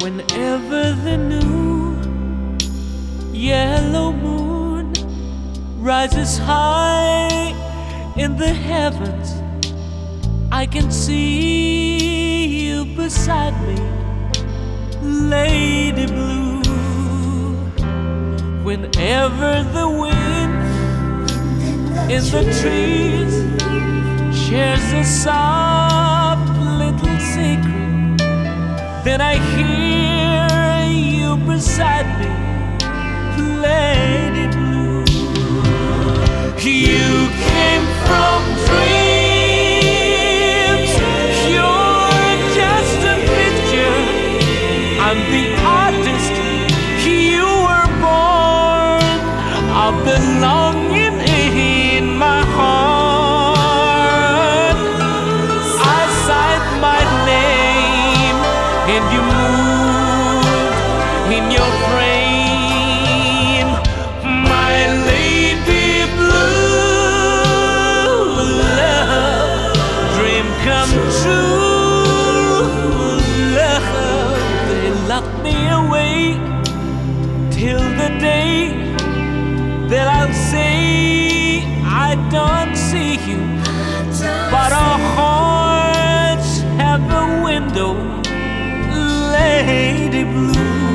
Whenever the new yellow moon rises high in the heavens, I can see you beside me, Lady Blue. Whenever the wind in the trees shares a soft little secret, then I hear you beside me, Lady Blue. You came from dreams, you're just a picture. I'm the artist, you were born of the longing in my heart. I signed my name and you moved in your frame, my Lady Blue. Love, dream come true. Love, they locked me away till the day that I'll say I don't see you, but our hearts have a window, Lady Blue.